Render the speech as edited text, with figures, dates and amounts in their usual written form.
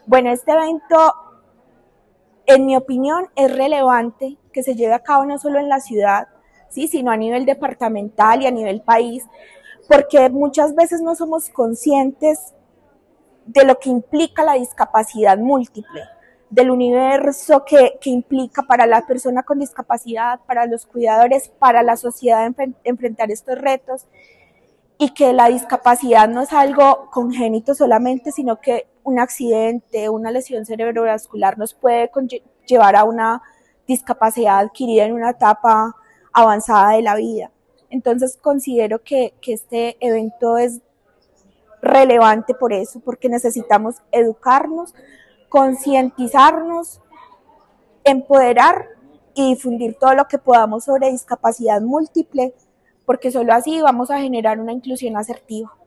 Bueno, este evento, en mi opinión, es relevante que se lleve a cabo no solo en la ciudad, ¿sí?, sino a nivel departamental y a nivel país, porque muchas veces no somos conscientes de lo que implica la discapacidad múltiple, del universo que implica para la persona con discapacidad, para los cuidadores, para la sociedad enfrentar estos retos, y que la discapacidad no es algo congénito solamente, sino que un accidente, una lesión cerebrovascular nos puede llevar a una discapacidad adquirida en una etapa avanzada de la vida. Entonces considero que este evento es relevante por eso, porque necesitamos educarnos, concientizarnos, empoderar y difundir todo lo que podamos sobre discapacidad múltiple, porque solo así vamos a generar una inclusión asertiva.